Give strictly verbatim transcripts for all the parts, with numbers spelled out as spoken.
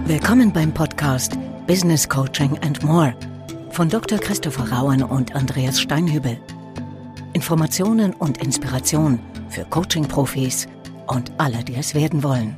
Willkommen beim Podcast Business Coaching and More von Doktor Christopher Rauen und Andreas Steinhübel. Informationen und Inspiration für Coaching-Profis und alle, die es werden wollen.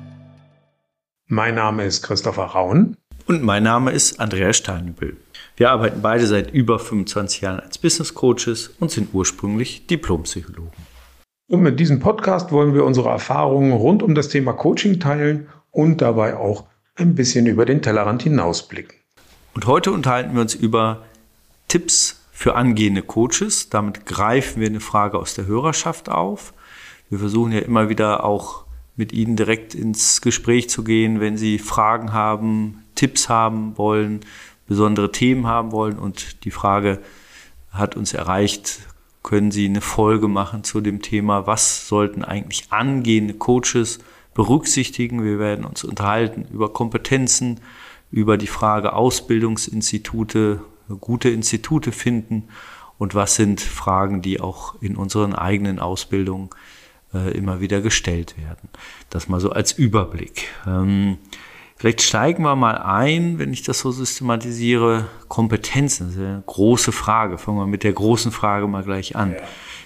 Mein Name ist Christopher Rauen. Und mein Name ist Andreas Steinhübel. Wir arbeiten beide seit über fünfundzwanzig Jahren als Business Coaches und sind ursprünglich Diplompsychologen. Und mit diesem Podcast wollen wir unsere Erfahrungen rund um das Thema Coaching teilen und dabei auch ein bisschen über den Tellerrand hinausblicken. Und heute unterhalten wir uns über Tipps für angehende Coaches. Damit greifen wir eine Frage aus der Hörerschaft auf. Wir versuchen ja immer wieder auch mit Ihnen direkt ins Gespräch zu gehen, wenn Sie Fragen haben, Tipps haben wollen, besondere Themen haben wollen. Und die Frage hat uns erreicht, können Sie eine Folge machen zu dem Thema, was sollten eigentlich angehende Coaches berücksichtigen. Wir werden uns unterhalten über Kompetenzen, über die Frage Ausbildungsinstitute, gute Institute finden und was sind Fragen, die auch in unseren eigenen Ausbildungen äh, immer wieder gestellt werden. Das mal so als Überblick. Ähm, vielleicht steigen wir mal ein, wenn ich das so systematisiere, Kompetenzen. Das ist eine große Frage. Fangen wir mit der großen Frage mal gleich an. Ja.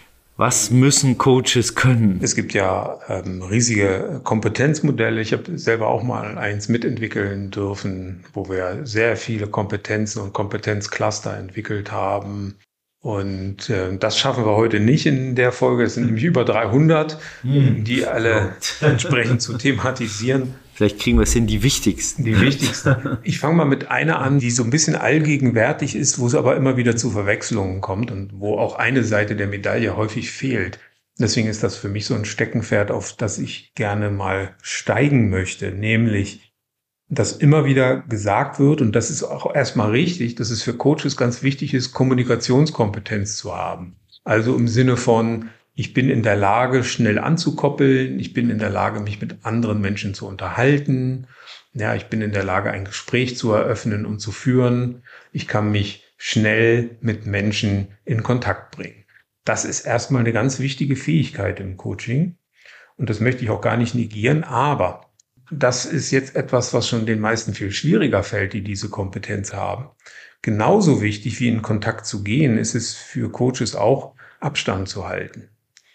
Was müssen Coaches können? Es gibt ja ähm, riesige Kompetenzmodelle. Ich habe selber auch mal eins mitentwickeln dürfen, wo wir sehr viele Kompetenzen und Kompetenzcluster entwickelt haben. Und äh, das schaffen wir heute nicht in der Folge. Es sind nämlich über dreihundert, um die alle entsprechend zu thematisieren. Vielleicht kriegen wir es hin, die wichtigsten. Die wichtigsten. Ich fange mal mit einer an, die so ein bisschen allgegenwärtig ist, wo es aber immer wieder zu Verwechslungen kommt und wo auch eine Seite der Medaille häufig fehlt. Deswegen ist das für mich so ein Steckenpferd, auf das ich gerne mal steigen möchte, nämlich, dass immer wieder gesagt wird, und das ist auch erstmal richtig, dass es für Coaches ganz wichtig ist, Kommunikationskompetenz zu haben. Also im Sinne von, ich bin in der Lage, schnell anzukoppeln. Ich bin in der Lage, mich mit anderen Menschen zu unterhalten. Ja, ich bin in der Lage, ein Gespräch zu eröffnen und zu führen. Ich kann mich schnell mit Menschen in Kontakt bringen. Das ist erstmal eine ganz wichtige Fähigkeit im Coaching. Und das möchte ich auch gar nicht negieren. Aber das ist jetzt etwas, was schon den meisten viel schwieriger fällt, die diese Kompetenz haben. Genauso wichtig wie in Kontakt zu gehen, ist es für Coaches auch, Abstand zu halten.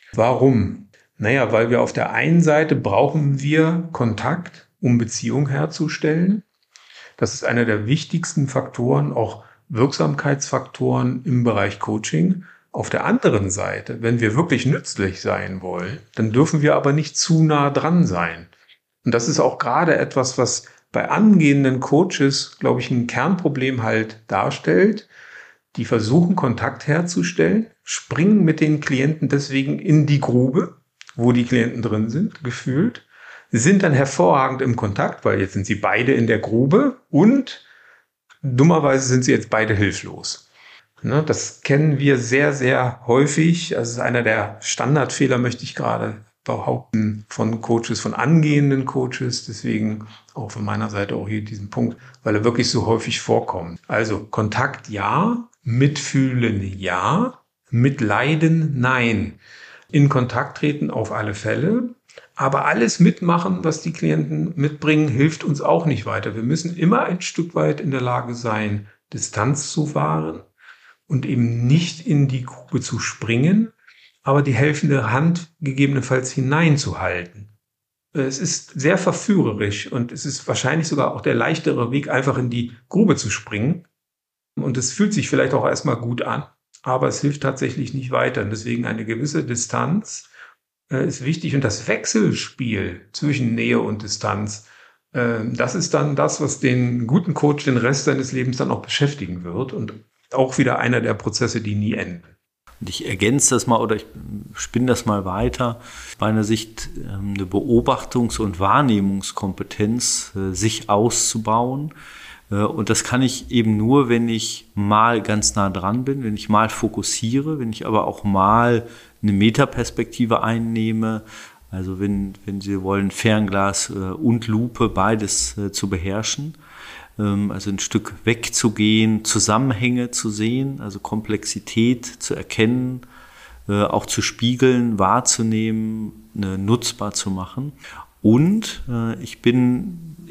Warum? Naja, weil wir auf der einen Seite brauchen wir Kontakt, um Beziehung herzustellen. Das ist einer der wichtigsten Faktoren, auch Wirksamkeitsfaktoren im Bereich Coaching. Auf der anderen Seite, wenn wir wirklich nützlich sein wollen, dann dürfen wir aber nicht zu nah dran sein. Und das ist auch gerade etwas, was bei angehenden Coaches, glaube ich, ein Kernproblem halt darstellt. Die versuchen, Kontakt herzustellen, springen mit den Klienten deswegen in die Grube, wo die Klienten drin sind, gefühlt, sind dann hervorragend im Kontakt, weil jetzt sind sie beide in der Grube und dummerweise sind sie jetzt beide hilflos. Ne, das kennen wir sehr, sehr häufig. Das ist einer der Standardfehler, möchte ich gerade behaupten, von Coaches, von angehenden Coaches. Deswegen auch von meiner Seite auch hier diesen Punkt, weil er wirklich so häufig vorkommt. Also Kontakt ja, Mitfühlen ja, Mitleiden nein. In Kontakt treten auf alle Fälle, aber alles mitmachen, was die Klienten mitbringen, hilft uns auch nicht weiter. Wir müssen immer ein Stück weit in der Lage sein, Distanz zu wahren und eben nicht in die Grube zu springen, aber die helfende Hand gegebenenfalls hineinzuhalten. Es ist sehr verführerisch und es ist wahrscheinlich sogar auch der leichtere Weg, einfach in die Grube zu springen. Und es fühlt sich vielleicht auch erstmal gut an, aber es hilft tatsächlich nicht weiter. Und deswegen eine gewisse Distanz äh, ist wichtig. Und das Wechselspiel zwischen Nähe und Distanz, äh, das ist dann das, was den guten Coach den Rest seines Lebens dann auch beschäftigen wird. Und auch wieder einer der Prozesse, die nie enden. Und ich ergänze das mal oder ich spinne das mal weiter. Aus meiner Sicht eine Beobachtungs- und Wahrnehmungskompetenz, sich auszubauen. Und das kann ich eben nur, wenn ich mal ganz nah dran bin, wenn ich mal fokussiere, wenn ich aber auch mal eine Metaperspektive einnehme. Also wenn, wenn Sie wollen, Fernglas und Lupe, beides zu beherrschen. Also ein Stück wegzugehen, Zusammenhänge zu sehen, also Komplexität zu erkennen, auch zu spiegeln, wahrzunehmen, nutzbar zu machen. Und ich bin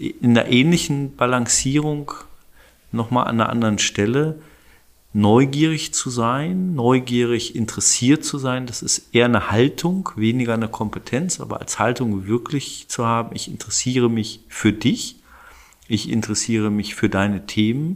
in einer ähnlichen Balancierung nochmal an einer anderen Stelle, neugierig zu sein, neugierig interessiert zu sein. Das ist eher eine Haltung, weniger eine Kompetenz, aber als Haltung wirklich zu haben, ich interessiere mich für dich, ich interessiere mich für deine Themen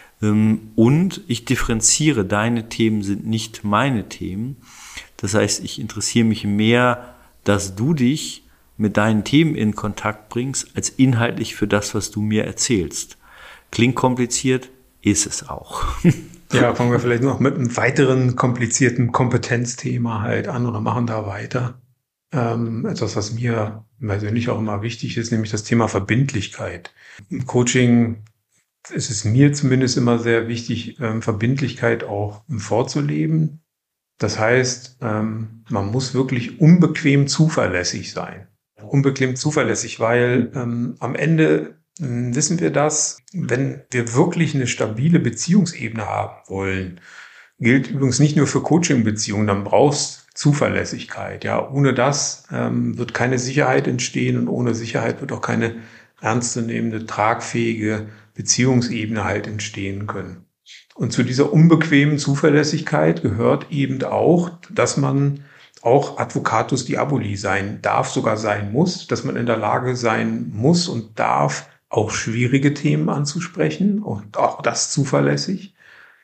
und ich differenziere, deine Themen sind nicht meine Themen. Das heißt, ich interessiere mich mehr, dass du dich mit deinen Themen in Kontakt bringst, als inhaltlich für das, was du mir erzählst. Klingt kompliziert, ist es auch. Ja, fangen wir vielleicht noch mit einem weiteren komplizierten Kompetenzthema halt an oder machen da weiter. Ähm, etwas, was mir persönlich auch immer wichtig ist, nämlich das Thema Verbindlichkeit. Im Coaching ist es mir zumindest immer sehr wichtig, ähm, Verbindlichkeit auch vorzuleben. Das heißt, ähm, man muss wirklich unbequem zuverlässig sein. Unbequem zuverlässig, weil ähm, am Ende äh, wissen wir das, wenn wir wirklich eine stabile Beziehungsebene haben wollen, gilt übrigens nicht nur für Coaching-Beziehungen, dann brauchst Zuverlässigkeit. Ja, ohne das ähm, wird keine Sicherheit entstehen und ohne Sicherheit wird auch keine ernstzunehmende, tragfähige Beziehungsebene halt entstehen können. Und zu dieser unbequemen Zuverlässigkeit gehört eben auch, dass man auch Advocatus Diaboli sein darf, sogar sein muss, dass man in der Lage sein muss und darf, auch schwierige Themen anzusprechen und auch das zuverlässig.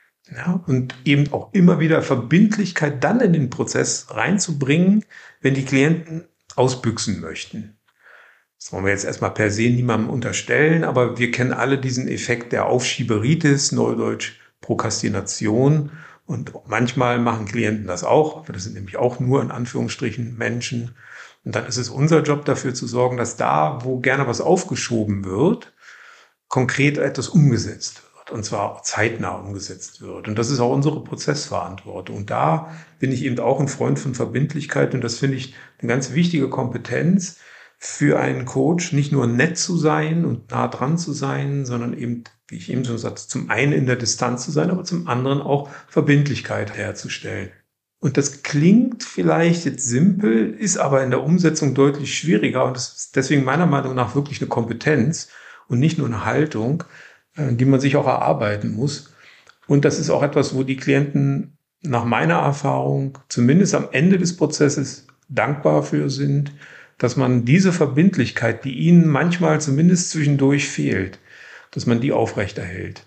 Ja, und eben auch immer wieder Verbindlichkeit dann in den Prozess reinzubringen, wenn die Klienten ausbüchsen möchten. Das wollen wir jetzt erstmal per se niemandem unterstellen, aber wir kennen alle diesen Effekt der Aufschieberitis, Neudeutsch Prokrastination. Und manchmal machen Klienten das auch. Das sind nämlich auch nur in Anführungsstrichen Menschen. Und dann ist es unser Job, dafür zu sorgen, dass da, wo gerne was aufgeschoben wird, konkret etwas umgesetzt wird. Und zwar auch zeitnah umgesetzt wird. Und das ist auch unsere Prozessverantwortung. Und da bin ich eben auch ein Freund von Verbindlichkeit. Und das finde ich eine ganz wichtige Kompetenz für einen Coach, nicht nur nett zu sein und nah dran zu sein, sondern eben, wie ich eben schon sagte, zum einen in der Distanz zu sein, aber zum anderen auch Verbindlichkeit herzustellen. Und das klingt vielleicht jetzt simpel, ist aber in der Umsetzung deutlich schwieriger und das ist deswegen meiner Meinung nach wirklich eine Kompetenz und nicht nur eine Haltung, die man sich auch erarbeiten muss. Und das ist auch etwas, wo die Klienten nach meiner Erfahrung zumindest am Ende des Prozesses dankbar für sind, dass man diese Verbindlichkeit, die ihnen manchmal zumindest zwischendurch fehlt, dass man die aufrechterhält.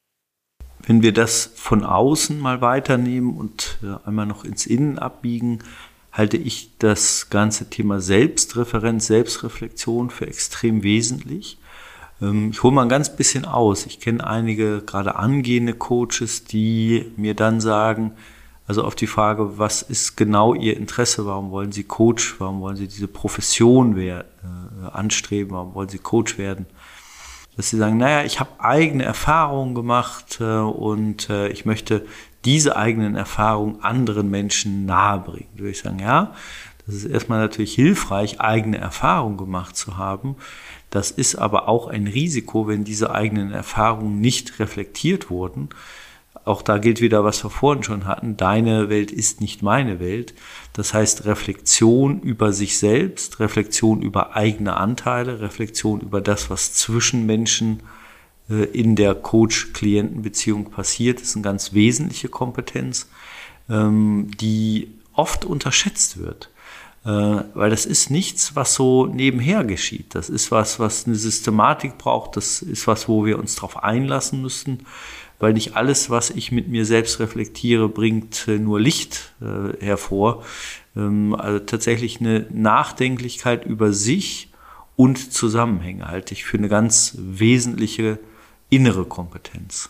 Wenn wir das von außen mal weiternehmen und einmal noch ins Innen abbiegen, halte ich das ganze Thema Selbstreferenz, Selbstreflexion für extrem wesentlich. Ich hole mal ein ganz bisschen aus. Ich kenne einige gerade angehende Coaches, die mir dann sagen, also auf die Frage, was ist genau Ihr Interesse, warum wollen Sie Coach, warum wollen Sie diese Profession werden, äh, anstreben, warum wollen Sie Coach werden, dass sie sagen, naja, ich habe eigene Erfahrungen gemacht äh, und äh, ich möchte diese eigenen Erfahrungen anderen Menschen nahebringen. Da würde ich sagen, ja, das ist erstmal natürlich hilfreich, eigene Erfahrungen gemacht zu haben. Das ist aber auch ein Risiko, wenn diese eigenen Erfahrungen nicht reflektiert wurden. Auch da gilt wieder, was wir vorhin schon hatten, deine Welt ist nicht meine Welt. Das heißt Reflexion über sich selbst, Reflexion über eigene Anteile, Reflexion über das, was zwischen Menschen äh, in der Coach-Klienten-Beziehung passiert, ist eine ganz wesentliche Kompetenz, ähm, die oft unterschätzt wird. Äh, weil das ist nichts, was so nebenher geschieht. Das ist was, was eine Systematik braucht. Das ist was, wo wir uns darauf einlassen müssen. Weil nicht alles, was ich mit mir selbst reflektiere, bringt äh, nur Licht äh, hervor. Ähm, also tatsächlich eine Nachdenklichkeit über sich und Zusammenhänge halte ich für eine ganz wesentliche innere Kompetenz.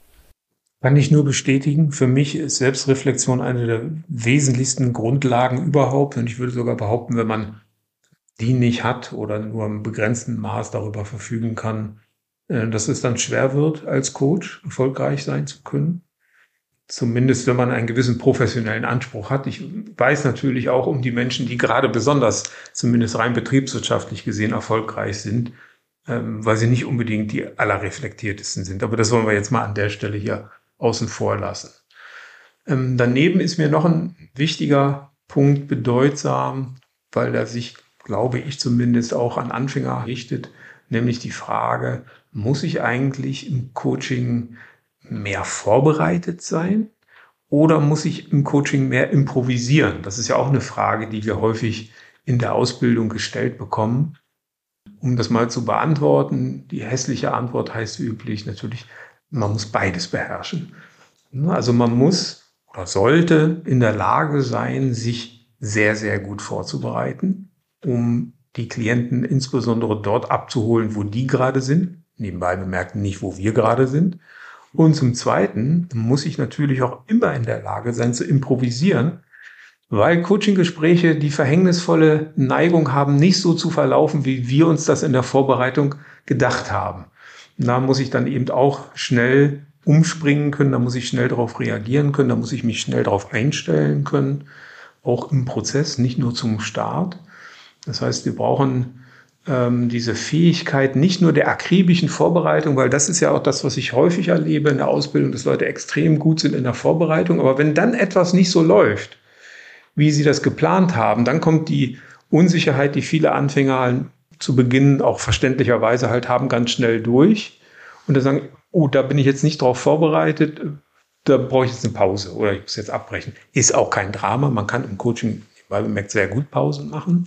Kann ich nur bestätigen. Für mich ist Selbstreflexion eine der wesentlichsten Grundlagen überhaupt. Und ich würde sogar behaupten, wenn man die nicht hat oder nur im begrenzten Maß darüber verfügen kann, dass es dann schwer wird, als Coach erfolgreich sein zu können. Zumindest, wenn man einen gewissen professionellen Anspruch hat. Ich weiß natürlich auch um die Menschen, die gerade besonders, zumindest rein betriebswirtschaftlich gesehen, erfolgreich sind, weil sie nicht unbedingt die allerreflektiertesten sind. Aber das wollen wir jetzt mal an der Stelle hier außen vor lassen. Daneben ist mir noch ein wichtiger Punkt bedeutsam, weil er sich, glaube ich, zumindest auch an Anfänger richtet, nämlich die Frage, muss ich eigentlich im Coaching mehr vorbereitet sein oder muss ich im Coaching mehr improvisieren? Das ist ja auch eine Frage, die wir häufig in der Ausbildung gestellt bekommen. Um das mal zu beantworten, die hässliche Antwort heißt wie üblich natürlich, man muss beides beherrschen. Also man muss oder sollte in der Lage sein, sich sehr, sehr gut vorzubereiten, um die Klienten insbesondere dort abzuholen, wo die gerade sind. Nebenbei bemerkt nicht, wo wir gerade sind. Und zum Zweiten muss ich natürlich auch immer in der Lage sein zu improvisieren, weil Coaching-Gespräche die verhängnisvolle Neigung haben, nicht so zu verlaufen, wie wir uns das in der Vorbereitung gedacht haben. Und da muss ich dann eben auch schnell umspringen können, da muss ich schnell darauf reagieren können, da muss ich mich schnell darauf einstellen können, auch im Prozess, nicht nur zum Start. Das heißt, wir brauchen ähm, diese Fähigkeit nicht nur der akribischen Vorbereitung, weil das ist ja auch das, was ich häufig erlebe in der Ausbildung, dass Leute extrem gut sind in der Vorbereitung. Aber wenn dann etwas nicht so läuft, wie sie das geplant haben, dann kommt die Unsicherheit, die viele Anfänger zu Beginn auch verständlicherweise halt haben, ganz schnell durch. Und dann sagen, oh, da bin ich jetzt nicht drauf vorbereitet, da brauche ich jetzt eine Pause oder ich muss jetzt abbrechen. Ist auch kein Drama, man kann im Coaching, weil man merkt, sehr gut Pausen machen.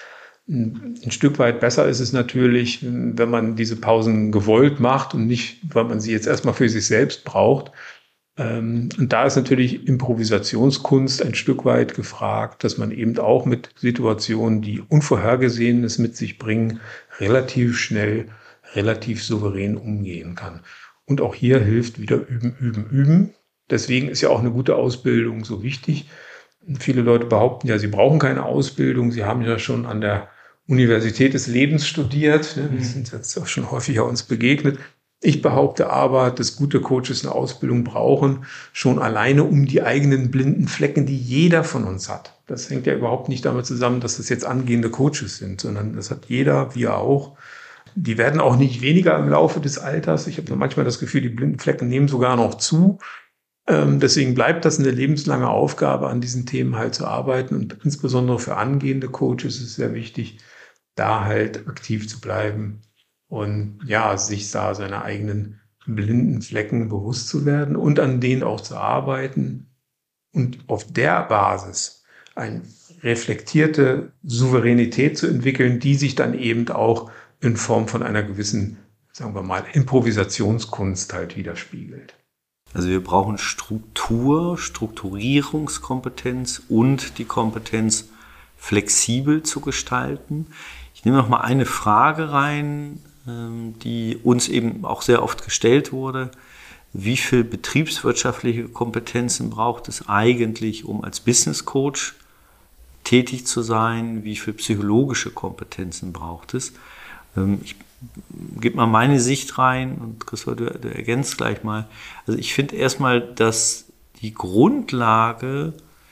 Ein Stück weit besser ist es natürlich, wenn man diese Pausen gewollt macht und nicht, weil man sie jetzt erstmal für sich selbst braucht. Und da ist natürlich Improvisationskunst ein Stück weit gefragt, dass man eben auch mit Situationen, die Unvorhergesehenes mit sich bringen, relativ schnell, relativ souverän umgehen kann. Und auch hier hilft wieder üben, üben, üben. Deswegen ist ja auch eine gute Ausbildung so wichtig. Viele Leute behaupten ja, sie brauchen keine Ausbildung. Sie haben ja schon an der Universität des Lebens studiert. Wir sind jetzt auch schon häufiger uns begegnet. Ich behaupte aber, dass gute Coaches eine Ausbildung brauchen, schon alleine um die eigenen blinden Flecken, die jeder von uns hat. Das hängt ja überhaupt nicht damit zusammen, dass das jetzt angehende Coaches sind, sondern das hat jeder, wir auch. Die werden auch nicht weniger im Laufe des Alters. Ich habe manchmal das Gefühl, die blinden Flecken nehmen sogar noch zu. Ähm, deswegen bleibt das eine lebenslange Aufgabe, an diesen Themen halt zu arbeiten. Und insbesondere für angehende Coaches ist es sehr wichtig, da halt aktiv zu bleiben und ja, sich da seine eigenen blinden Flecken bewusst zu werden und an denen auch zu arbeiten und auf der Basis eine reflektierte Souveränität zu entwickeln, die sich dann eben auch in Form von einer gewissen, sagen wir mal, Improvisationskunst halt widerspiegelt. Also wir brauchen Struktur, Strukturierungskompetenz und die Kompetenz, flexibel zu gestalten. Ich nehme noch mal eine Frage rein, die uns eben auch sehr oft gestellt wurde. Wie viel betriebswirtschaftliche Kompetenzen braucht es eigentlich, um als Business Coach tätig zu sein? Wie viel psychologische Kompetenzen braucht es? Ich gebe mal meine Sicht rein und Christoph, du, du ergänzt gleich mal. Also ich finde erstmal, dass die Grundlage,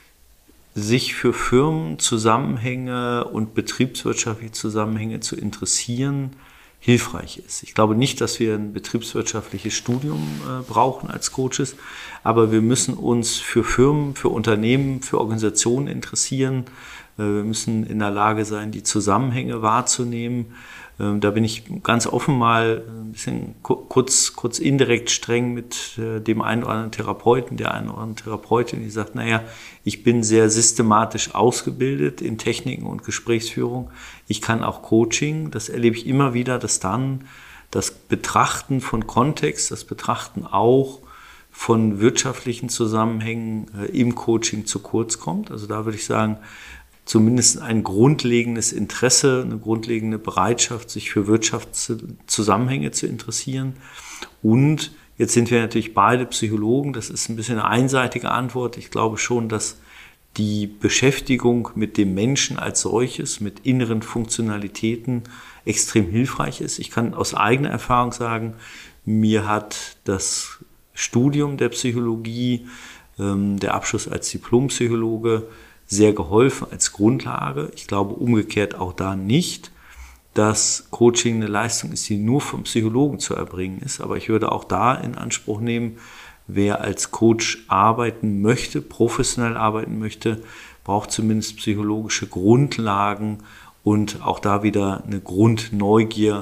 sich für Firmenzusammenhänge und betriebswirtschaftliche Zusammenhänge zu interessieren, hilfreich ist. Ich glaube nicht, dass wir ein betriebswirtschaftliches Studium äh, brauchen als Coaches, aber wir müssen uns für Firmen, für Unternehmen, für Organisationen interessieren. Äh, wir müssen in der Lage sein, die Zusammenhänge wahrzunehmen. Äh, da bin ich ganz offen mal ein bisschen kurz, kurz indirekt streng mit äh, dem einen oder anderen Therapeuten, der einen oder anderen Therapeutin, die sagt, naja, ich bin sehr systematisch ausgebildet in Techniken und Gesprächsführung. Ich kann auch Coaching. Das erlebe ich immer wieder, dass dann das Betrachten von Kontext, das Betrachten auch von wirtschaftlichen Zusammenhängen im Coaching zu kurz kommt. Also da würde ich sagen, zumindest ein grundlegendes Interesse, eine grundlegende Bereitschaft, sich für Wirtschaftszusammenhänge zu interessieren. Und jetzt sind wir natürlich beide Psychologen. Das ist ein bisschen eine einseitige Antwort. Ich glaube schon, dass die Beschäftigung mit dem Menschen als solches, mit inneren Funktionalitäten extrem hilfreich ist. Ich kann aus eigener Erfahrung sagen, mir hat das Studium der Psychologie, der Abschluss als Diplompsychologe sehr geholfen als Grundlage. Ich glaube umgekehrt auch da nicht, dass Coaching eine Leistung ist, die nur vom Psychologen zu erbringen ist. Aber ich würde auch da in Anspruch nehmen, wer als Coach arbeiten möchte, professionell arbeiten möchte, braucht zumindest psychologische Grundlagen und auch da wieder eine Grundneugier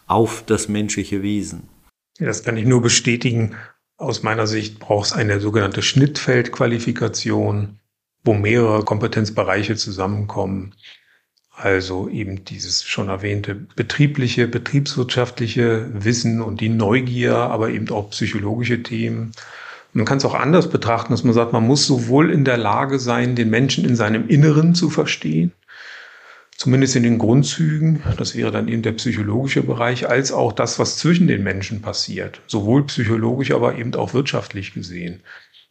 auf das menschliche Wesen. Ja, das kann ich nur bestätigen. Aus meiner Sicht braucht es eine sogenannte Schnittfeldqualifikation, wo mehrere Kompetenzbereiche zusammenkommen. Also eben dieses schon erwähnte betriebliche, betriebswirtschaftliche Wissen und die Neugier, aber eben auch psychologische Themen. Man kann es auch anders betrachten, dass man sagt, man muss sowohl in der Lage sein, den Menschen in seinem Inneren zu verstehen, zumindest in den Grundzügen, das wäre dann eben der psychologische Bereich, als auch das, was zwischen den Menschen passiert, sowohl psychologisch, aber eben auch wirtschaftlich gesehen.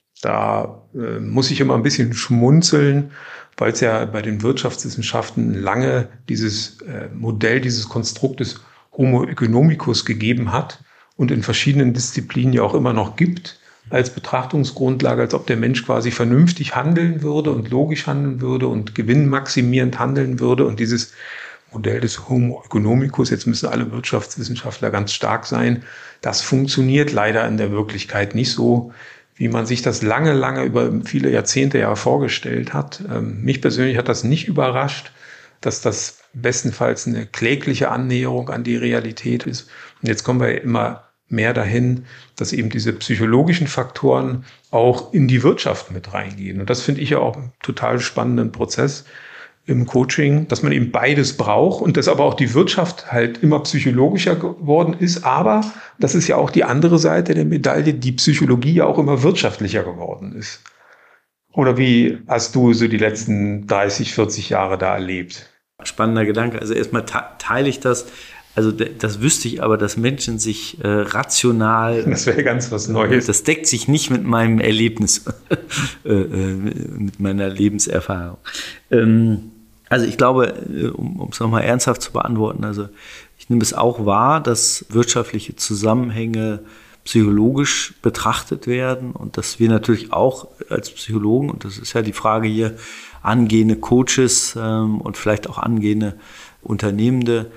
Da äh, muss ich immer ein bisschen schmunzeln, weil es ja bei den Wirtschaftswissenschaften lange dieses äh, Modell, dieses Konstrukt des Homo economicus gegeben hat und in verschiedenen Disziplinen ja auch immer noch gibt, als Betrachtungsgrundlage, als ob der Mensch quasi vernünftig handeln würde und logisch handeln würde und gewinnmaximierend handeln würde. Und dieses Modell des Homo economicus, jetzt müssen alle Wirtschaftswissenschaftler ganz stark sein, das funktioniert leider in der Wirklichkeit nicht so, wie man sich das lange, lange über viele Jahrzehnte ja vorgestellt hat. Ähm, mich persönlich hat das nicht überrascht, dass das bestenfalls eine klägliche Annäherung an die Realität ist. Und jetzt kommen wir immer mehr dahin, dass eben diese psychologischen Faktoren auch in die Wirtschaft mit reingehen. Und das finde ich ja auch einen total spannenden Prozess im Coaching, dass man eben beides braucht und dass aber auch die Wirtschaft halt immer psychologischer geworden ist. Aber das ist ja auch die andere Seite der Medaille, die Psychologie ja auch immer wirtschaftlicher geworden ist. Oder wie hast du so die letzten dreißig, vierzig Jahre da erlebt? Spannender Gedanke. Also erstmal teile ich das. Also das wüsste ich aber, dass Menschen sich äh, rational... Das wäre ganz was Neues. Das deckt sich nicht mit meinem Erlebnis, äh, mit meiner Lebenserfahrung. Ähm, also ich glaube, um es nochmal ernsthaft zu beantworten, also ich nehme es auch wahr, dass wirtschaftliche Zusammenhänge psychologisch betrachtet werden und dass wir natürlich auch als Psychologen, und das ist ja die Frage hier, angehende Coaches ähm, und vielleicht auch angehende Unternehmende,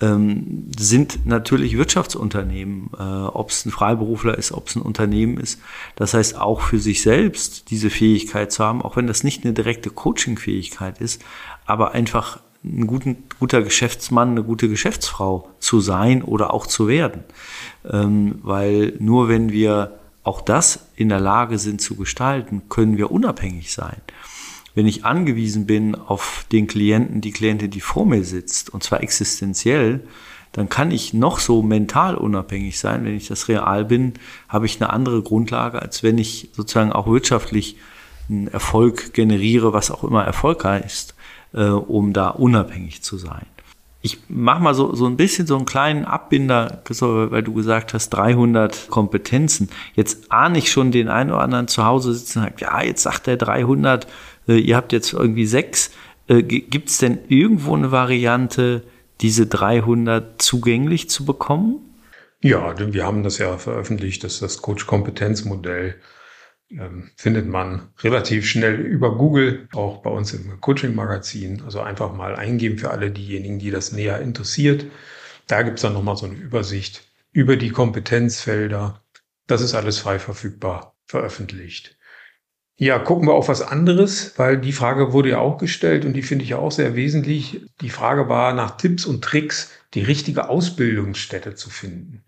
sind natürlich Wirtschaftsunternehmen, äh, ob es ein Freiberufler ist, ob es ein Unternehmen ist. Das heißt, auch für sich selbst diese Fähigkeit zu haben, auch wenn das nicht eine direkte Coaching-Fähigkeit ist, aber einfach ein guten, guter Geschäftsmann, eine gute Geschäftsfrau zu sein oder auch zu werden. Ähm, weil nur wenn wir auch das in der Lage sind zu gestalten, können wir unabhängig sein. Wenn ich angewiesen bin auf den Klienten, die Klientin, die vor mir sitzt, und zwar existenziell, dann kann ich noch so mental unabhängig sein. Wenn ich das real bin, habe ich eine andere Grundlage, als wenn ich sozusagen auch wirtschaftlich einen Erfolg generiere, was auch immer Erfolg heißt, äh, um da unabhängig zu sein. Ich mache mal so, so ein bisschen so einen kleinen Abbinder, weil du gesagt hast, dreihundert Kompetenzen. Jetzt ahne ich schon den einen oder anderen zu Hause sitzen und sagt, ja, jetzt sagt er dreihundert, ihr habt jetzt irgendwie sechs. Gibt es denn irgendwo eine Variante, diese dreihundert zugänglich zu bekommen? Ja, wir haben das ja veröffentlicht, dass das Coach-Kompetenzmodell ähm, findet man relativ schnell über Google, auch bei uns im Coaching-Magazin. Also einfach mal eingeben für alle diejenigen, die das näher interessiert. Da gibt es dann nochmal so eine Übersicht über die Kompetenzfelder. Das ist alles frei verfügbar veröffentlicht. Ja, gucken wir auf was anderes, weil die Frage wurde ja auch gestellt und die finde ich ja auch sehr wesentlich. Die Frage war nach Tipps und Tricks, die richtige Ausbildungsstätte zu finden.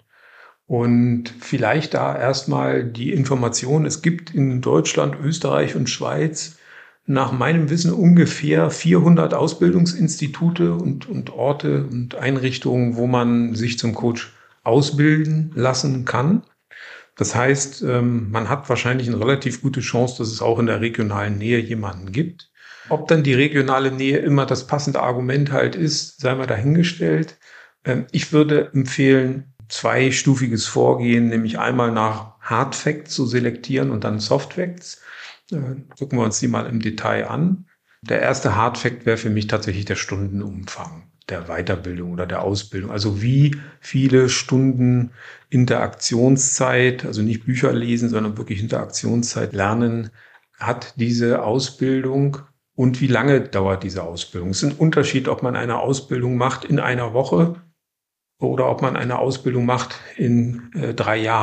Und vielleicht da erstmal die Information, es gibt in Deutschland, Österreich und Schweiz nach meinem Wissen ungefähr vierhundert Ausbildungsinstitute und, und Orte und Einrichtungen, wo man sich zum Coach ausbilden lassen kann. Das heißt, man hat wahrscheinlich eine relativ gute Chance, dass es auch in der regionalen Nähe jemanden gibt. Ob dann die regionale Nähe immer das passende Argument halt ist, sei mal dahingestellt. Ich würde empfehlen, zweistufiges Vorgehen, nämlich einmal nach Hard Facts zu selektieren und dann Soft Facts. Gucken wir uns die mal im Detail an. Der erste Hard Fact wäre für mich tatsächlich der Stundenumfang der Weiterbildung oder der Ausbildung. Also wie viele Stunden Interaktionszeit, also nicht Bücher lesen, sondern wirklich Interaktionszeit lernen, hat diese Ausbildung und wie lange dauert diese Ausbildung? Es ist ein Unterschied, ob man eine Ausbildung macht in einer Woche oder ob man eine Ausbildung macht in äh, drei Jahren.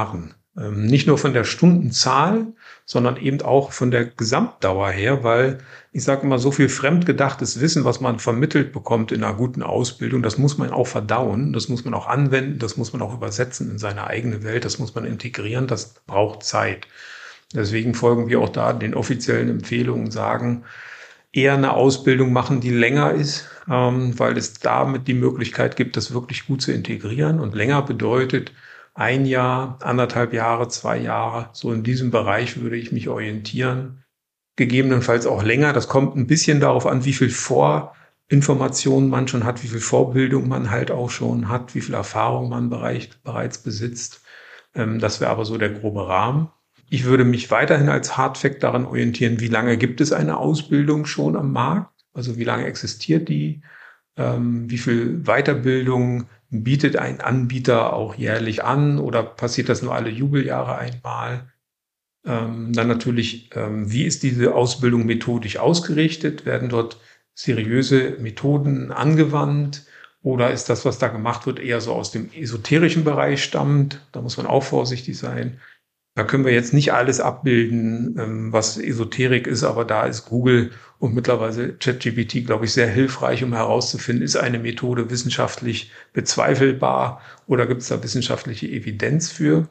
Ähm, nicht nur von der Stundenzahl, sondern eben auch von der Gesamtdauer her, weil ich sage immer, so viel fremdgedachtes Wissen, was man vermittelt bekommt in einer guten Ausbildung, das muss man auch verdauen, das muss man auch anwenden, das muss man auch übersetzen in seine eigene Welt, das muss man integrieren, das braucht Zeit. Deswegen folgen wir auch da den offiziellen Empfehlungen, sagen, eher eine Ausbildung machen, die länger ist, ähm, weil es damit die Möglichkeit gibt, das wirklich gut zu integrieren. Und länger bedeutet ein Jahr, anderthalb Jahre, zwei Jahre. So in diesem Bereich würde ich mich orientieren. Gegebenenfalls auch länger. Das kommt ein bisschen darauf an, wie viel Vorinformationen man schon hat, wie viel Vorbildung man halt auch schon hat, wie viel Erfahrung man bereits besitzt. Ähm, das wäre aber so der grobe Rahmen. Ich würde mich weiterhin als Hardfact daran orientieren, wie lange gibt es eine Ausbildung schon am Markt? Also wie lange existiert die? Ähm, wie viel Weiterbildung bietet ein Anbieter auch jährlich an oder passiert das nur alle Jubeljahre einmal? Ähm, dann natürlich, ähm, wie ist diese Ausbildung methodisch ausgerichtet? Werden dort seriöse Methoden angewandt? Oder ist das, was da gemacht wird, eher so aus dem esoterischen Bereich stammt? Da muss man auch vorsichtig sein. Da können wir jetzt nicht alles abbilden, was Esoterik ist, aber da ist Google und mittlerweile ChatGPT, glaube ich, sehr hilfreich, um herauszufinden, ist eine Methode wissenschaftlich bezweifelbar oder gibt es da wissenschaftliche Evidenz für?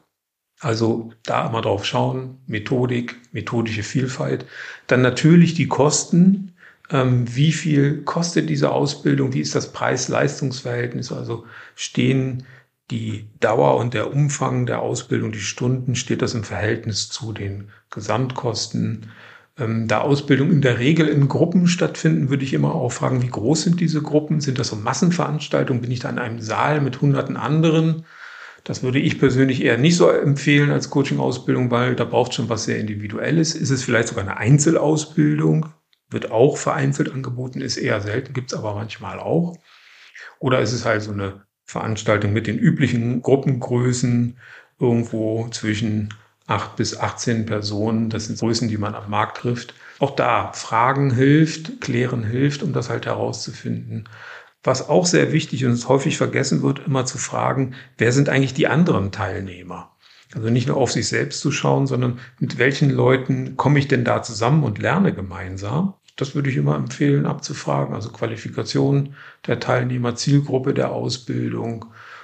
Also da immer drauf schauen, Methodik, methodische Vielfalt. Dann natürlich die Kosten. Wie viel kostet diese Ausbildung? Wie ist das Preis-Leistungs-Verhältnis? Also stehen die Dauer und der Umfang der Ausbildung, die Stunden, steht das im Verhältnis zu den Gesamtkosten. Ähm, da Ausbildung in der Regel in Gruppen stattfinden, würde ich immer auch fragen, wie groß sind diese Gruppen? Sind das so Massenveranstaltungen? Bin ich da in einem Saal mit hunderten anderen? Das würde ich persönlich eher nicht so empfehlen als Coaching-Ausbildung, weil da braucht schon was sehr Individuelles. Ist es vielleicht sogar eine Einzelausbildung? Wird auch vereinzelt angeboten, ist eher selten, gibt es aber manchmal auch. Oder ist es halt so eine Veranstaltung mit den üblichen Gruppengrößen, irgendwo zwischen acht bis achtzehn Personen. Das sind Größen, die man am Markt trifft. Auch da Fragen hilft, Klären hilft, um das halt herauszufinden. Was auch sehr wichtig und häufig vergessen wird, immer zu fragen, wer sind eigentlich die anderen Teilnehmer? Also nicht nur auf sich selbst zu schauen, sondern mit welchen Leuten komme ich denn da zusammen und lerne gemeinsam? Das würde ich immer empfehlen, abzufragen. Also Qualifikation der Teilnehmer, Zielgruppe der Ausbildung.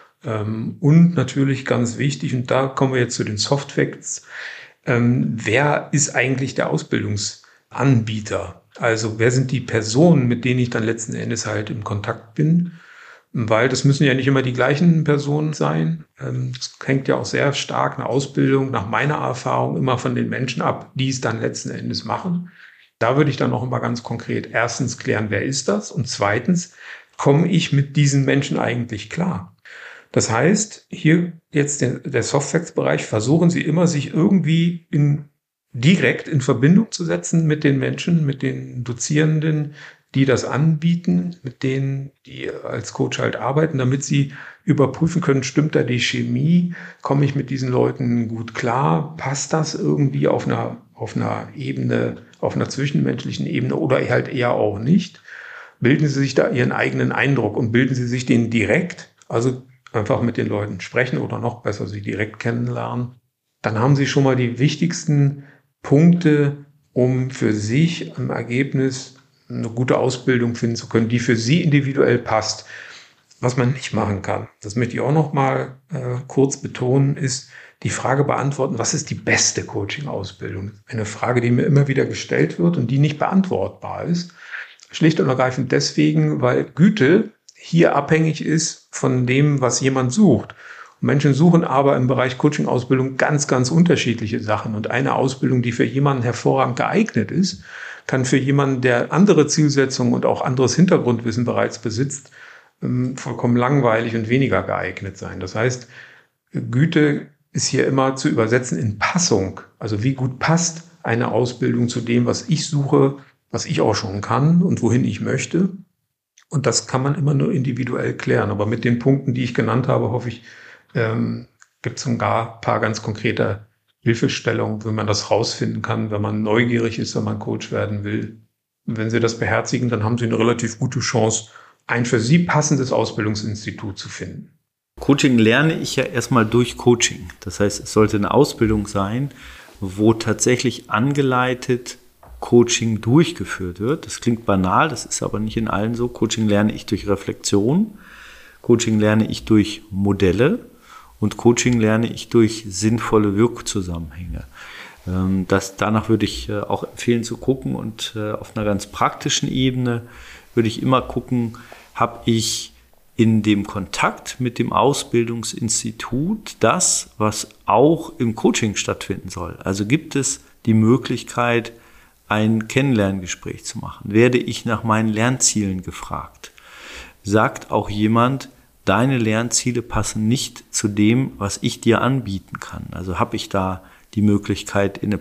Ähm, und natürlich ganz wichtig, und da kommen wir jetzt zu den Soft Facts, ähm, wer ist eigentlich der Ausbildungsanbieter? Also wer sind die Personen, mit denen ich dann letzten Endes halt im Kontakt bin? Weil das müssen ja nicht immer die gleichen Personen sein. Ähm, das hängt ja auch sehr stark eine Ausbildung nach meiner Erfahrung immer von den Menschen ab, die es dann letzten Endes machen. Da würde ich dann noch mal ganz konkret erstens klären, wer ist das? Und zweitens, komme ich mit diesen Menschen eigentlich klar? Das heißt, hier jetzt der, der Soft-Facts-Bereich, versuchen Sie immer, sich irgendwie in, direkt in Verbindung zu setzen mit den Menschen, mit den Dozierenden, die das anbieten, mit denen, die als Coach halt arbeiten, damit Sie überprüfen können, stimmt da die Chemie? Komme ich mit diesen Leuten gut klar? Passt das irgendwie auf einer, auf einer Ebene, auf einer zwischenmenschlichen Ebene oder halt eher auch nicht? Bilden Sie sich da Ihren eigenen Eindruck und bilden Sie sich den direkt, also einfach mit den Leuten sprechen oder noch besser sie direkt kennenlernen. Dann haben Sie schon mal die wichtigsten Punkte, um für sich im Ergebnis eine gute Ausbildung finden zu können, die für Sie individuell passt. Was man nicht machen kann, das möchte ich auch noch mal äh, kurz betonen, ist die Frage beantworten, was ist die beste Coaching-Ausbildung? Eine Frage, die mir immer wieder gestellt wird und die nicht beantwortbar ist. Schlicht und ergreifend deswegen, weil Güte hier abhängig ist von dem, was jemand sucht. Und Menschen suchen aber im Bereich Coaching-Ausbildung ganz, ganz unterschiedliche Sachen. Und eine Ausbildung, die für jemanden hervorragend geeignet ist, kann für jemanden, der andere Zielsetzungen und auch anderes Hintergrundwissen bereits besitzt, vollkommen langweilig und weniger geeignet sein. Das heißt, Güte ist hier immer zu übersetzen in Passung. Also wie gut passt eine Ausbildung zu dem, was ich suche, was ich auch schon kann und wohin ich möchte. Und das kann man immer nur individuell klären. Aber mit den Punkten, die ich genannt habe, hoffe ich, ähm, gibt es sogar ein paar ganz konkrete Hilfestellungen, wie man das rausfinden kann, wenn man neugierig ist, wenn man Coach werden will. Und wenn Sie das beherzigen, dann haben Sie eine relativ gute Chance, ein für Sie passendes Ausbildungsinstitut zu finden. Coaching lerne ich ja erstmal durch Coaching. Das heißt, es sollte eine Ausbildung sein, wo tatsächlich angeleitet Coaching durchgeführt wird. Das klingt banal, das ist aber nicht in allen so. Coaching lerne ich durch Reflexion, Coaching lerne ich durch Modelle und Coaching lerne ich durch sinnvolle Wirkzusammenhänge. Das, danach würde ich auch empfehlen zu gucken und auf einer ganz praktischen Ebene würde ich immer gucken, habe ich in dem Kontakt mit dem Ausbildungsinstitut das, was auch im Coaching stattfinden soll. Also gibt es die Möglichkeit, ein Kennenlerngespräch zu machen? Werde ich nach meinen Lernzielen gefragt? Sagt auch jemand, deine Lernziele passen nicht zu dem, was ich dir anbieten kann? Also habe ich da die Möglichkeit, in eine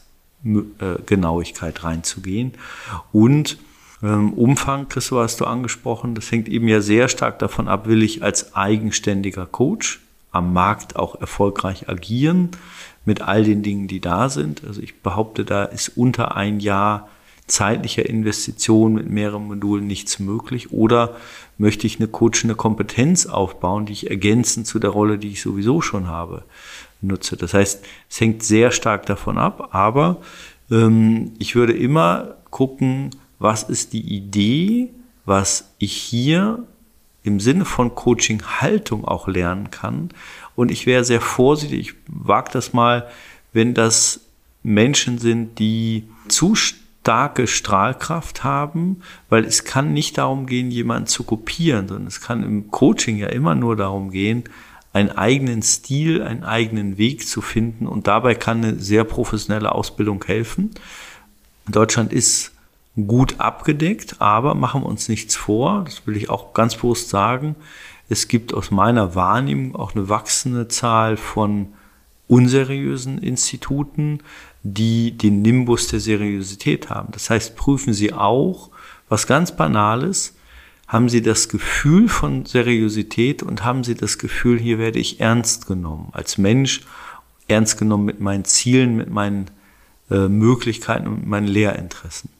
Passgenauigkeit reinzugehen? Und ähm, Umfang, Christoph, hast du angesprochen, das hängt eben ja sehr stark davon ab, will ich als eigenständiger Coach am Markt auch erfolgreich agieren mit all den Dingen, die da sind. Also ich behaupte, da ist unter ein Jahr zeitlicher Investition mit mehreren Modulen nichts möglich. Oder möchte ich eine coachende Kompetenz aufbauen, die ich ergänzend zu der Rolle, die ich sowieso schon habe, nutze. Das heißt, es hängt sehr stark davon ab, aber ähm, ich würde immer gucken, was ist die Idee, was ich hier im Sinne von Coaching-Haltung auch lernen kann. Und ich wäre sehr vorsichtig, ich wage das mal, wenn das Menschen sind, die zu starke Strahlkraft haben, weil es kann nicht darum gehen, jemanden zu kopieren, sondern es kann im Coaching ja immer nur darum gehen, einen eigenen Stil, einen eigenen Weg zu finden und dabei kann eine sehr professionelle Ausbildung helfen. Deutschland ist gut abgedeckt, aber machen wir uns nichts vor, das will ich auch ganz bewusst sagen, es gibt aus meiner Wahrnehmung auch eine wachsende Zahl von unseriösen Instituten, die den Nimbus der Seriosität haben. Das heißt, prüfen Sie auch, was ganz Banales, haben Sie das Gefühl von Seriosität und haben Sie das Gefühl, hier werde ich ernst genommen, als Mensch, ernst genommen mit meinen Zielen, mit meinen äh, Möglichkeiten und mit meinen Lehrinteressen.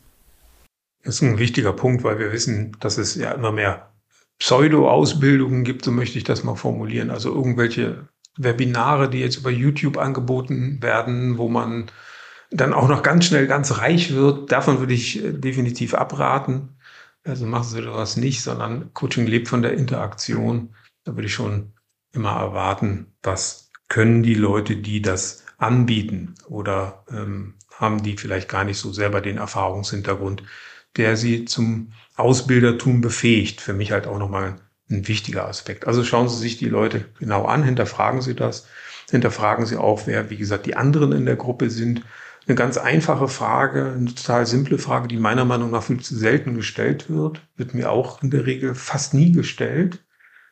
Das ist ein wichtiger Punkt, weil wir wissen, dass es ja immer mehr Pseudo-Ausbildungen gibt, so möchte ich das mal formulieren. Also irgendwelche Webinare, die jetzt über YouTube angeboten werden, wo man dann auch noch ganz schnell ganz reich wird. Davon würde ich definitiv abraten. Also machen Sie das nicht, sondern Coaching lebt von der Interaktion. Da würde ich schon immer erwarten, was können die Leute, die das anbieten oder ähm, haben die vielleicht gar nicht so selber den Erfahrungshintergrund, der sie zum Ausbildertum befähigt. Für mich halt auch nochmal ein wichtiger Aspekt. Also schauen Sie sich die Leute genau an, hinterfragen Sie das, hinterfragen Sie auch, wer, wie gesagt, die anderen in der Gruppe sind. Eine ganz einfache Frage, eine total simple Frage, die meiner Meinung nach viel zu selten gestellt wird, wird mir auch in der Regel fast nie gestellt.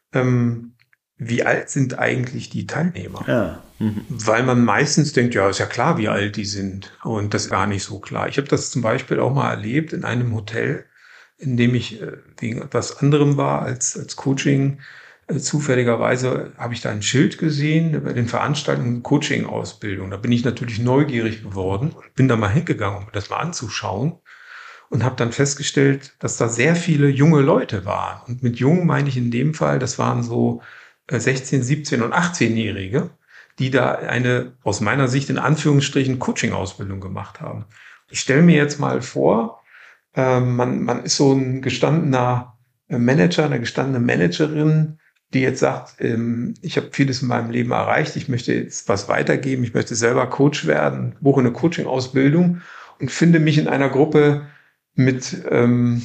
Ähm, wie alt sind eigentlich die Teilnehmer? Ja. Mhm. Weil man meistens denkt, ja, ist ja klar, wie alt die sind. Und das ist gar nicht so klar. Ich habe das zum Beispiel auch mal erlebt in einem Hotel, in dem ich äh, wegen etwas anderem war als, als Coaching. Äh, zufälligerweise habe ich da ein Schild gesehen bei den Veranstaltungen Coaching-Ausbildung. Da bin ich natürlich neugierig geworden und bin da mal hingegangen, um mir das mal anzuschauen. Und habe dann festgestellt, dass da sehr viele junge Leute waren. Und mit jung meine ich in dem Fall, das waren so sechzehn-, siebzehn- und achtzehnjährige, die da eine, aus meiner Sicht in Anführungsstrichen, Coaching-Ausbildung gemacht haben. Ich stelle mir jetzt mal vor, äh, man, man ist so ein gestandener Manager, eine gestandene Managerin, die jetzt sagt, ähm, ich habe vieles in meinem Leben erreicht, ich möchte jetzt was weitergeben, ich möchte selber Coach werden, buche eine Coaching-Ausbildung und finde mich in einer Gruppe mit ähm,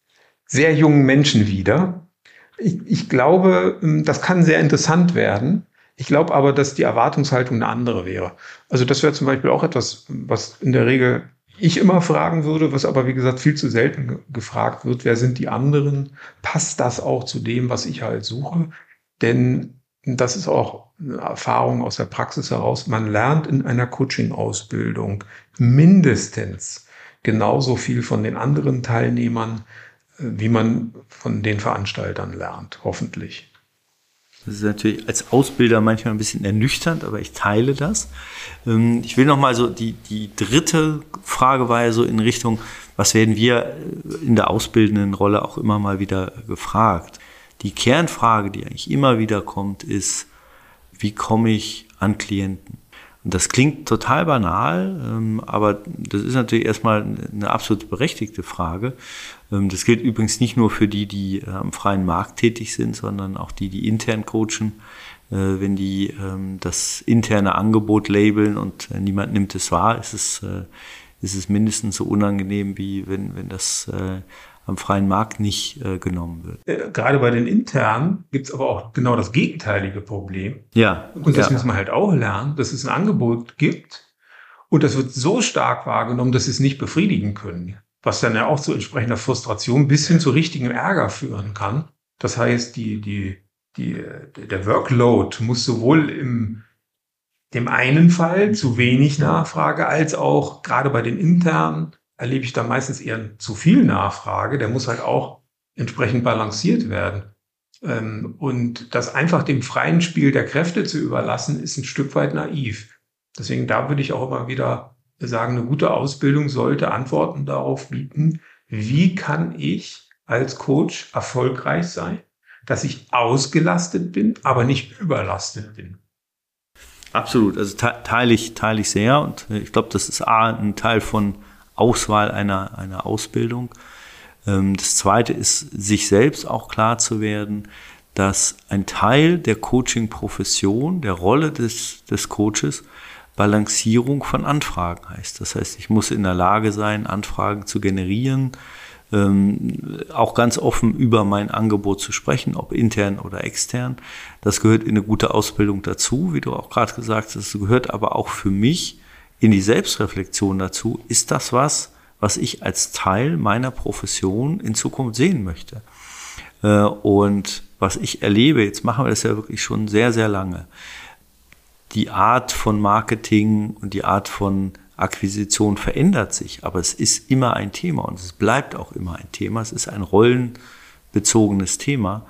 sehr jungen Menschen wieder. Ich, ich glaube, das kann sehr interessant werden. Ich glaube aber, dass die Erwartungshaltung eine andere wäre. Also das wäre zum Beispiel auch etwas, was in der Regel ich immer fragen würde, was aber, wie gesagt, viel zu selten ge- gefragt wird. Wer sind die anderen? Passt das auch zu dem, was ich halt suche? Denn das ist auch eine Erfahrung aus der Praxis heraus. Man lernt in einer Coaching-Ausbildung mindestens genauso viel von den anderen Teilnehmern, wie man von den Veranstaltern lernt, hoffentlich. Das ist natürlich als Ausbilder manchmal ein bisschen ernüchternd, aber ich teile das. Ich will nochmal so, die, die dritte Frage war ja so in Richtung, was werden wir in der ausbildenden Rolle auch immer mal wieder gefragt? Die Kernfrage, die eigentlich immer wieder kommt, ist, wie komme ich an Klienten? Und das klingt total banal, ähm, aber das ist natürlich erstmal eine absolut berechtigte Frage. Ähm, das gilt übrigens nicht nur für die, die äh, am freien Markt tätig sind, sondern auch die, die intern coachen. Äh, wenn die ähm, das interne Angebot labeln und äh, niemand nimmt es wahr, ist es, äh, ist es mindestens so unangenehm, wie wenn, wenn das äh, am freien Markt nicht äh, genommen wird. Gerade bei den internen gibt es aber auch genau das gegenteilige Problem. Ja. Und das ja. muss man halt auch lernen, dass es ein Angebot gibt und das wird so stark wahrgenommen, dass sie es nicht befriedigen können. Was dann ja auch zu entsprechender Frustration bis hin zu richtigem Ärger führen kann. Das heißt, die, die, die, der Workload muss sowohl im dem einen Fall zu wenig Nachfrage als auch gerade bei den internen erlebe ich da meistens eher zu viel Nachfrage. Der muss halt auch entsprechend balanciert werden. Und das einfach dem freien Spiel der Kräfte zu überlassen, ist ein Stück weit naiv. Deswegen da würde ich auch immer wieder sagen, eine gute Ausbildung sollte Antworten darauf bieten, wie kann ich als Coach erfolgreich sein, dass ich ausgelastet bin, aber nicht überlastet bin. Absolut, also te- teile ich, teile ich sehr und ich glaube, das ist A, ein Teil von Auswahl einer, einer Ausbildung. Das Zweite ist, sich selbst auch klar zu werden, dass ein Teil der Coaching-Profession, der Rolle des, des Coaches, Balancierung von Anfragen heißt. Das heißt, ich muss in der Lage sein, Anfragen zu generieren, ähm, auch ganz offen über mein Angebot zu sprechen, ob intern oder extern. Das gehört in eine gute Ausbildung dazu, wie du auch gerade gesagt hast. Das gehört aber auch für mich in die Selbstreflexion dazu. Ist das was, was ich als Teil meiner Profession in Zukunft sehen möchte? Äh, und was ich erlebe, jetzt machen wir das ja wirklich schon sehr, sehr lange, die Art von Marketing und die Art von Akquisition verändert sich, aber es ist immer ein Thema und es bleibt auch immer ein Thema. Es ist ein rollenbezogenes Thema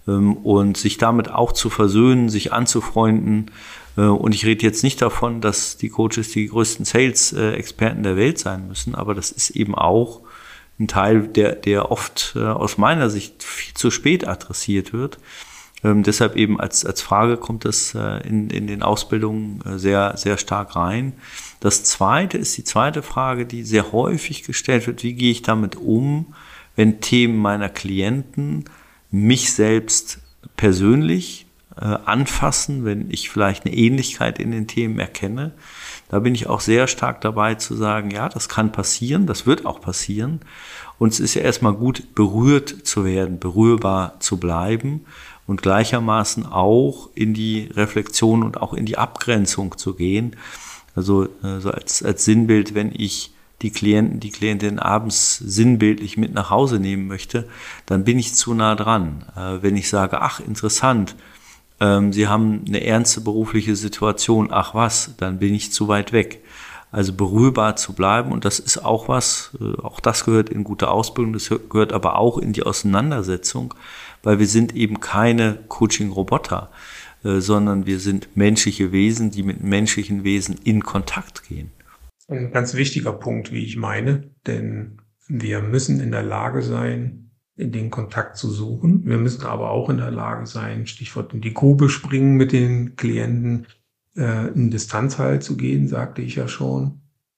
und sich damit auch zu versöhnen, sich anzufreunden. Und ich rede jetzt nicht davon, dass die Coaches die größten Sales-Experten der Welt sein müssen, aber das ist eben auch ein Teil, der, der oft aus meiner Sicht viel zu spät adressiert wird. Ähm, deshalb eben als, als Frage kommt das äh, in, in den Ausbildungen äh, sehr, sehr stark rein. Das Zweite ist die zweite Frage, die sehr häufig gestellt wird. Wie gehe ich damit um, wenn Themen meiner Klienten mich selbst persönlich äh, anfassen, wenn ich vielleicht eine Ähnlichkeit in den Themen erkenne? Da bin ich auch sehr stark dabei zu sagen, ja, das kann passieren, das wird auch passieren. Und es ist ja erstmal gut, berührt zu werden, berührbar zu bleiben. Und gleichermaßen auch in die Reflexion und auch in die Abgrenzung zu gehen. Also, also als, als Sinnbild, wenn ich die Klienten, die Klientin abends sinnbildlich mit nach Hause nehmen möchte, dann bin ich zu nah dran. Äh, wenn ich sage, ach interessant, ähm, Sie haben eine ernste berufliche Situation, ach was, dann bin ich zu weit weg. Also berührbar zu bleiben und das ist auch was, äh, auch das gehört in gute Ausbildung, das gehört aber auch in die Auseinandersetzung, weil wir sind eben keine Coaching-Roboter, äh, sondern wir sind menschliche Wesen, die mit menschlichen Wesen in Kontakt gehen. Ein ganz wichtiger Punkt, wie ich meine, denn wir müssen in der Lage sein, in den Kontakt zu suchen. Wir müssen aber auch in der Lage sein, Stichwort in die Grube springen mit den Klienten, äh, in Distanzhalt zu gehen, sagte ich ja schon.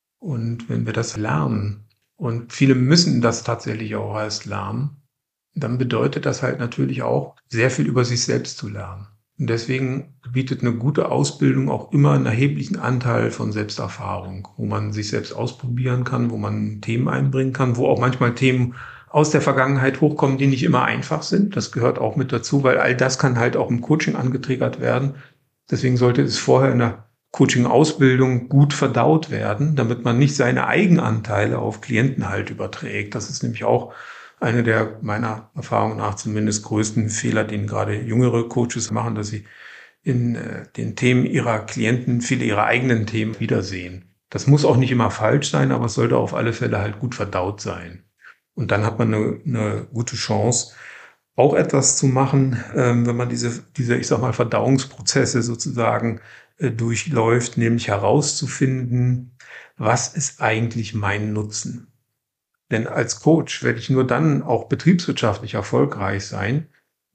Und wenn wir das lernen, und viele müssen das tatsächlich auch erst lernen, dann bedeutet das halt natürlich auch, sehr viel über sich selbst zu lernen. Und deswegen bietet eine gute Ausbildung auch immer einen erheblichen Anteil von Selbsterfahrung, wo man sich selbst ausprobieren kann, wo man Themen einbringen kann, wo auch manchmal Themen aus der Vergangenheit hochkommen, die nicht immer einfach sind. Das gehört auch mit dazu, weil all das kann halt auch im Coaching angetriggert werden. Deswegen sollte es vorher in der Coaching-Ausbildung gut verdaut werden, damit man nicht seine Eigenanteile auf Klienten halt überträgt. Das ist nämlich auch eine der meiner Erfahrung nach zumindest größten Fehler, den gerade jüngere Coaches machen, dass sie in äh, den Themen ihrer Klienten viele ihrer eigenen Themen wiedersehen. Das muss auch nicht immer falsch sein, aber es sollte auf alle Fälle halt gut verdaut sein. Und dann hat man eine, eine gute Chance, auch etwas zu machen, ähm, wenn man diese, diese, ich sag mal, Verdauungsprozesse sozusagen äh, durchläuft, nämlich herauszufinden, was ist eigentlich mein Nutzen? Denn als Coach werde ich nur dann auch betriebswirtschaftlich erfolgreich sein,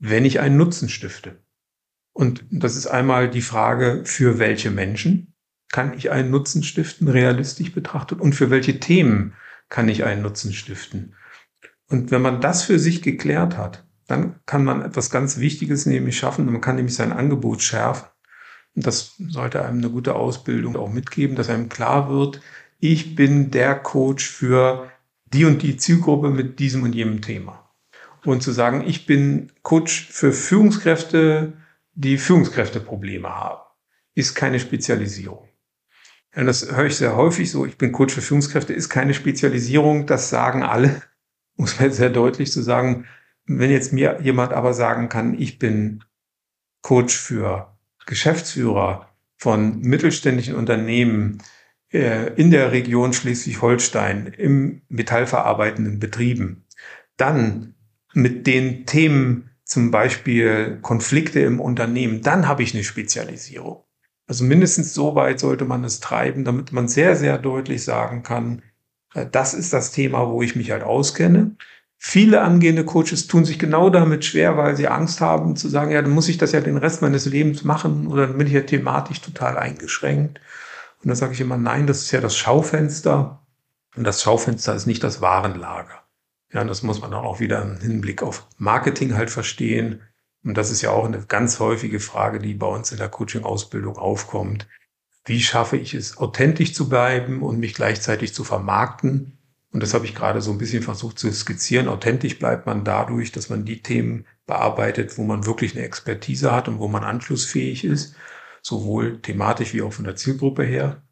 wenn ich einen Nutzen stifte. Und das ist einmal die Frage, für welche Menschen kann ich einen Nutzen stiften, realistisch betrachtet, und für welche Themen kann ich einen Nutzen stiften. Und wenn man das für sich geklärt hat, dann kann man etwas ganz Wichtiges nämlich schaffen. Man kann nämlich sein Angebot schärfen. Und das sollte einem eine gute Ausbildung auch mitgeben, dass einem klar wird, ich bin der Coach für die und die Zielgruppe mit diesem und jenem Thema. Und zu sagen, ich bin Coach für Führungskräfte, die Führungskräfteprobleme haben, ist keine Spezialisierung. Und das höre ich sehr häufig so, ich bin Coach für Führungskräfte, ist keine Spezialisierung, das sagen alle, muss man sehr deutlich zu sagen. Wenn jetzt mir jemand aber sagen kann, ich bin Coach für Geschäftsführer von mittelständischen Unternehmen äh, in der Region Schleswig-Holstein, im metallverarbeitenden Betrieben, dann mit den Themen zum Beispiel Konflikte im Unternehmen, dann habe ich eine Spezialisierung. Also mindestens so weit sollte man es treiben, damit man sehr, sehr deutlich sagen kann, äh, das ist das Thema, wo ich mich halt auskenne. Viele angehende Coaches tun sich genau damit schwer, weil sie Angst haben zu sagen, ja, dann muss ich das ja den Rest meines Lebens machen oder dann bin ich ja thematisch total eingeschränkt. Und da sage ich immer, nein, das ist ja das Schaufenster und das Schaufenster ist nicht das Warenlager. Ja, und das muss man auch wieder im Hinblick auf Marketing halt verstehen. Und das ist ja auch eine ganz häufige Frage, die bei uns in der Coaching-Ausbildung aufkommt. Wie schaffe ich es, authentisch zu bleiben und mich gleichzeitig zu vermarkten? Und das habe ich gerade so ein bisschen versucht zu skizzieren. Authentisch bleibt man dadurch, dass man die Themen bearbeitet, wo man wirklich eine Expertise hat und wo man anschlussfähig ist, sowohl thematisch wie auch von der Zielgruppe her.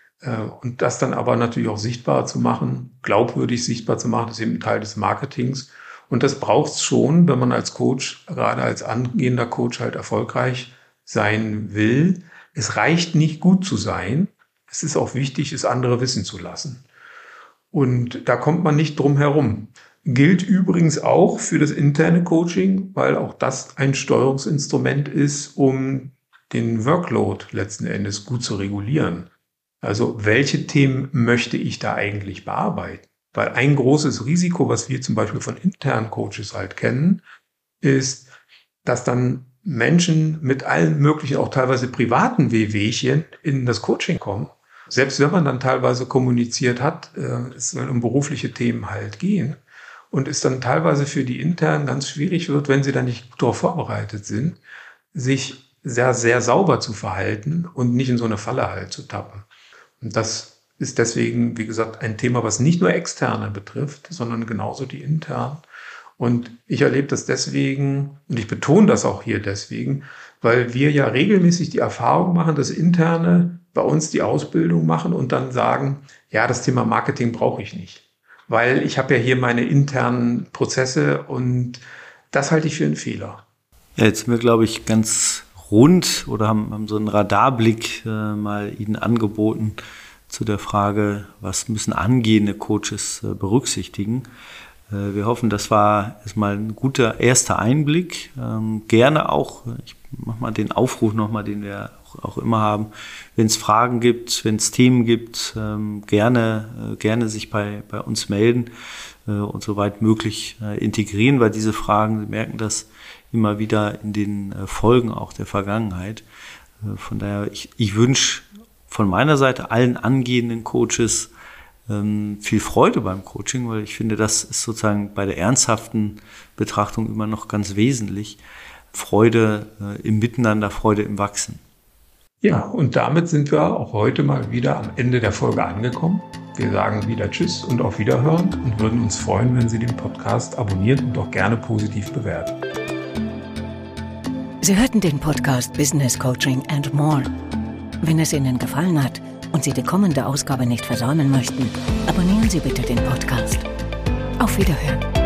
Und das dann aber natürlich auch sichtbar zu machen, glaubwürdig sichtbar zu machen, ist eben ein Teil des Marketings. Und das braucht es schon, wenn man als Coach, gerade als angehender Coach halt erfolgreich sein will. Es reicht nicht gut zu sein. Es ist auch wichtig, es andere wissen zu lassen. Und da kommt man nicht drum herum. Gilt übrigens auch für das interne Coaching, weil auch das ein Steuerungsinstrument ist, um den Workload letzten Endes gut zu regulieren. Also welche Themen möchte ich da eigentlich bearbeiten? Weil ein großes Risiko, was wir zum Beispiel von internen Coaches halt kennen, ist, dass dann Menschen mit allen möglichen, auch teilweise privaten Wehwehchen in das Coaching kommen. Selbst wenn man dann teilweise kommuniziert hat, es soll um berufliche Themen halt gehen und es dann teilweise für die Internen ganz schwierig wird, wenn sie dann nicht darauf vorbereitet sind, sich sehr, sehr sauber zu verhalten und nicht in so eine Falle halt zu tappen. Und das ist deswegen, wie gesagt, ein Thema, was nicht nur Externe betrifft, sondern genauso die Internen. Und ich erlebe das deswegen, und ich betone das auch hier deswegen, weil wir ja regelmäßig die Erfahrung machen, dass Interne bei uns die Ausbildung machen und dann sagen, ja, das Thema Marketing brauche ich nicht, weil ich habe ja hier meine internen Prozesse und das halte ich für einen Fehler. Ja, jetzt sind wir, glaube ich, ganz rund oder haben, haben so einen Radarblick äh, mal Ihnen angeboten zu der Frage, was müssen angehende Coaches äh, berücksichtigen. Äh, wir hoffen, das war erstmal ein guter erster Einblick. Ähm, gerne auch, ich mache mal den Aufruf nochmal, den wir auch, auch immer haben, wenn es Fragen gibt, wenn es Themen gibt, ähm, gerne, äh, gerne sich bei, bei uns melden äh, und soweit möglich äh, integrieren, weil diese Fragen, Sie merken das, immer wieder in den Folgen auch der Vergangenheit. Von daher, ich, ich wünsche von meiner Seite allen angehenden Coaches ähm, viel Freude beim Coaching, weil ich finde, das ist sozusagen bei der ernsthaften Betrachtung immer noch ganz wesentlich. Freude äh, im Miteinander, Freude im Wachsen. Ja, und damit sind wir auch heute mal wieder am Ende der Folge angekommen. Wir sagen wieder Tschüss und auf Wiederhören und würden uns freuen, wenn Sie den Podcast abonnieren und auch gerne positiv bewerten. Sie hörten den Podcast Business Coaching and More. Wenn es Ihnen gefallen hat und Sie die kommende Ausgabe nicht versäumen möchten, abonnieren Sie bitte den Podcast. Auf Wiederhören.